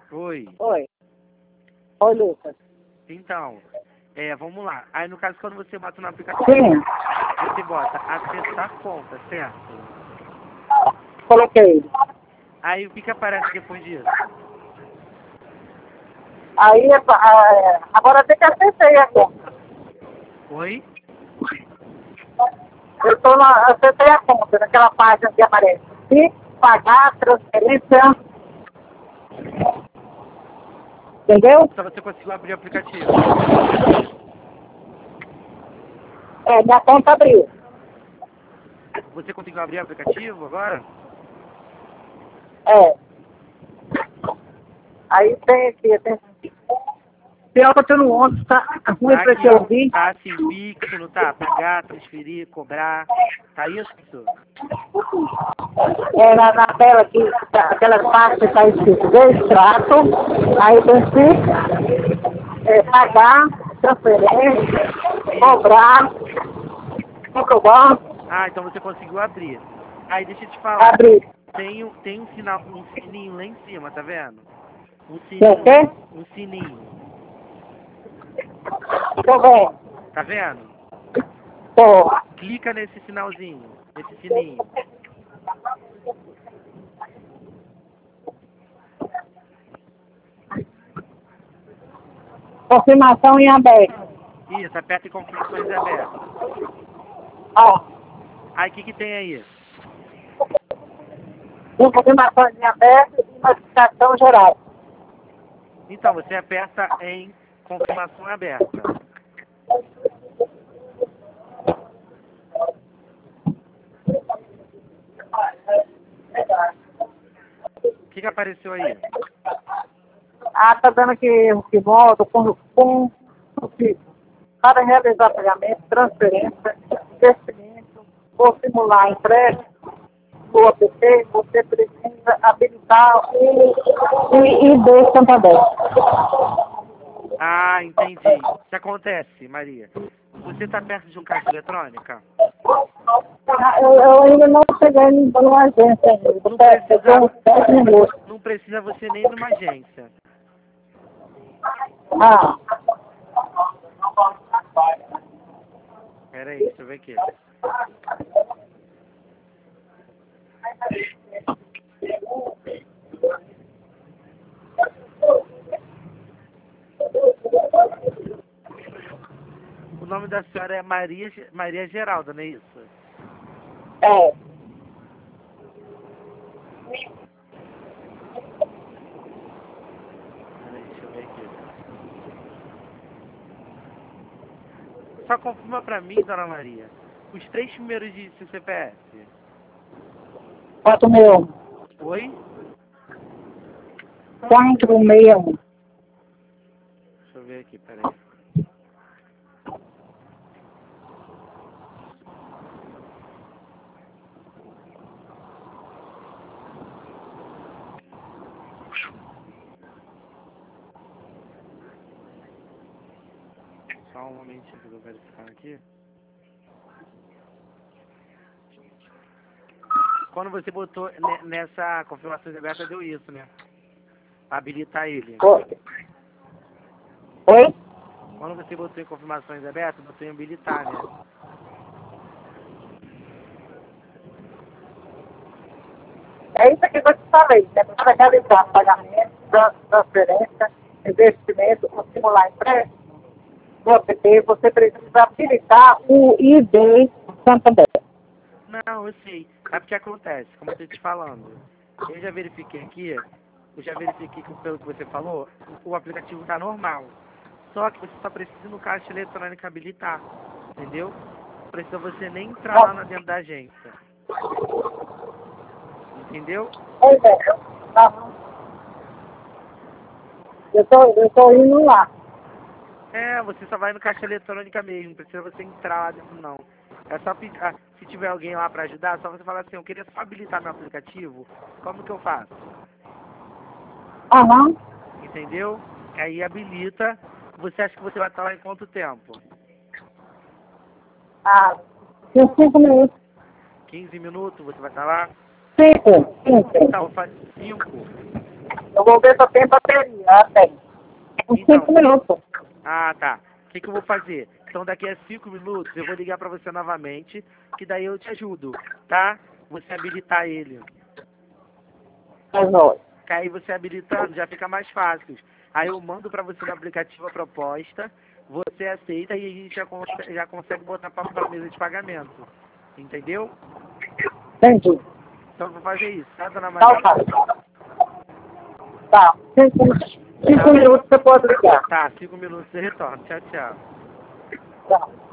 Oi. Oi. Oi, Lucas. Então, vamos lá. Aí, no caso, quando você bota no aplicativo, Sim, você bota acessar conta, certo? coloquei. Aí, o que que aparece depois disso? Aí, agora tem que acessei a conta. Oi? Acessei a conta, naquela página que aparece. Se pagar, transferência. Entendeu? Então, você conseguiu abrir o aplicativo. Minha conta abriu. Você conseguiu abrir o aplicativo agora? É. Aí tem aqui, tem. Pior que eu tô no ônibus, tá ruim Tá pra aqui, te ó. ouvir. Tá assim, Pix, não tá? Pagar, transferir, cobrar. Tá isso? Na tela aqui, aquela parte que tá escrito extrato, aí tem que pagar, transferência, cobrar, comprovar, Ah, então você conseguiu abrir. Aí, deixa eu te falar. abrir. Tem um sinal, um sininho lá em cima, tá vendo? Um Tem o sininho lá, quê? um sininho. Tô vendo. Tá vendo? Tô. Clica nesse sinalzinho, nesse sininho. Confirmação em aberto. Isso, aperta em confirmações abertas. Ó, Aí, o que que tem aí? tem confirmação em aberto e notificação geral. Então, você aperta em confirmação aberta. O que que apareceu aí? Tá dando aqui que modo, para realizar pagamento, transferência, investimento, ou simular empréstimo, do APP, você precisa habilitar o ID Santander. Ah, entendi. O que acontece, Maria? Você está perto de um caixa eletrônica? Eu ainda não cheguei numa agência ainda. Eu Não tenho uns 10 minutos. não precisa você nem ir numa agência. Ah, Pera aí, deixa eu ver aqui. O nome da senhora é Maria Geralda, não é isso? é. Pera aí, deixa eu ver aqui. Só confirma pra mim, dona Maria, os 3 primeiros de seu CPF. 461. Oi? 461. Deixa eu ver aqui, peraí. Só um momentinho que eu tô verificando aqui. Quando você botou nessa confirmação aberta, deu isso, né? Habilitar ele. Oi? Quando você botou em confirmações abertas, botou em habilitar, né? É isso aqui que eu te falei, né? Para realizar pagamento, transferência, investimento, ou simular empréstimo, no APP, você precisa habilitar o ID Santander. Não, eu sei. Sabe o que acontece? Como eu tô te falando. Eu já verifiquei aqui, que pelo que você falou, o aplicativo tá normal. Só que você só precisa ir no caixa eletrônico habilitar. Entendeu? Não precisa você nem entrar lá dentro da agência. Entendeu? Pois é. Tá. Eu tô indo lá. É, você só vai no caixa eletrônica mesmo, não precisa você entrar lá dentro não. É só pedir, se tiver alguém lá pra ajudar, é só você falar assim, eu queria só habilitar meu aplicativo, como que eu faço? Aham. Entendeu? Aí habilita, você acha que você vai estar lá em quanto tempo? Ah, tem 5 minutos. 15 minutos você vai estar lá? 5. Então, faz 5. Eu vou ver se eu tenho bateria. Ah, tem. Uns Então. 5 minutos. Ah, tá. O que eu vou fazer? Então daqui a 5 minutos eu vou ligar pra você novamente, que daí eu te ajudo, tá? Você habilitar ele. Mas olha. Que aí você habilitando já fica mais fácil. Aí eu mando pra você no aplicativo a proposta, você aceita e a gente já consegue botar pra mesa de pagamento. Entendeu? Entendi. Então eu vou fazer isso, tá, dona Tá, Maria? tá. 5 minutos você pode ligar. Tá, 5 minutos você retorna. Tchau, tchau. Tá.